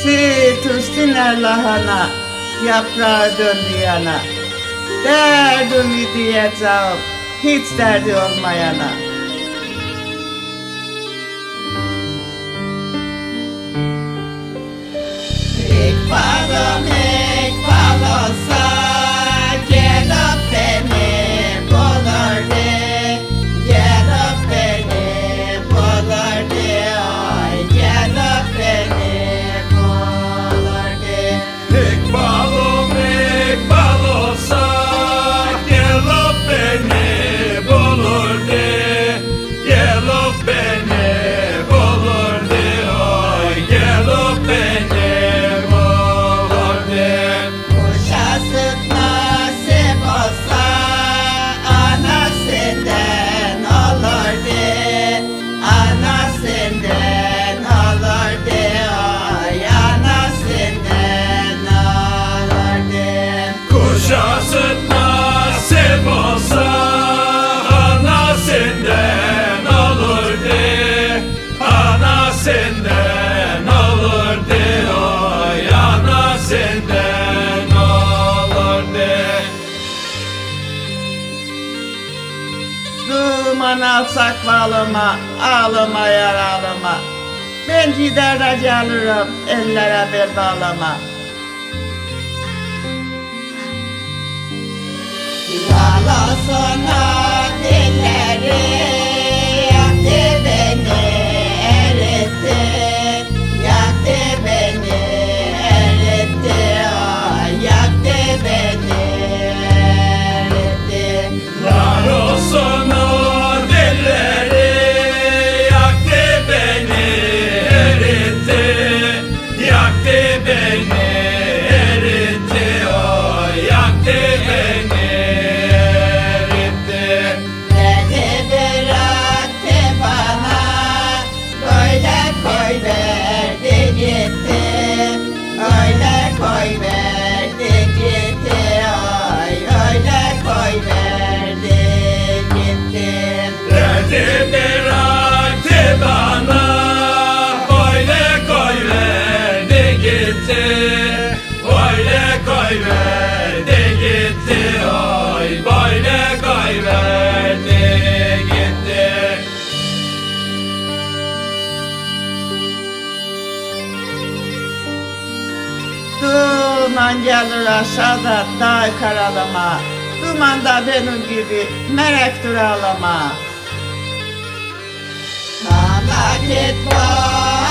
Sırtüstüner lahana, yaprağı döndü yana. Derdimi diyeceğim, hiç derdi olmayana. İk bal olsa, gelip beni bulurdu. Gelip beni bulurdu, ay gelip beni bulurdu. İkbal olsa gelip beni bulurdu. Gelip beni bulurdu, ay gelip beni bulurdu. Kuşası nasip olsa anasından olurdu. Anasından olurdu, ay anasından olurdu. Kuşası nasip olsa anasından olurdu. Anasından olurdu, ay anasından olurdu. Duman alsak bağlama, ağlama yar ağlama. Ben gider de gelirim, ellere bel bağlama. Yalasın o dilleri, yaktı beni, eritti. Yaktı beni, eritti, ay yaktı beni, eritti. Var olsun o dilleri, yaktı beni, eritti. Yaktı beni, eritti, o yaktı beni, eritti. Dedi bıraktı bana, böyle koy verdi gitti. Öyle koy verdi gitti, ay öyle koy verdi gitti. Derdi bıraktı bana, öyle koy verdi gitti. Öyle koy verdi gitti, oy böyle koy verdi gitti. Duman gelir aşağıda dağ karalama. Dumanda benim gibi melektir ağlama. Ana git var.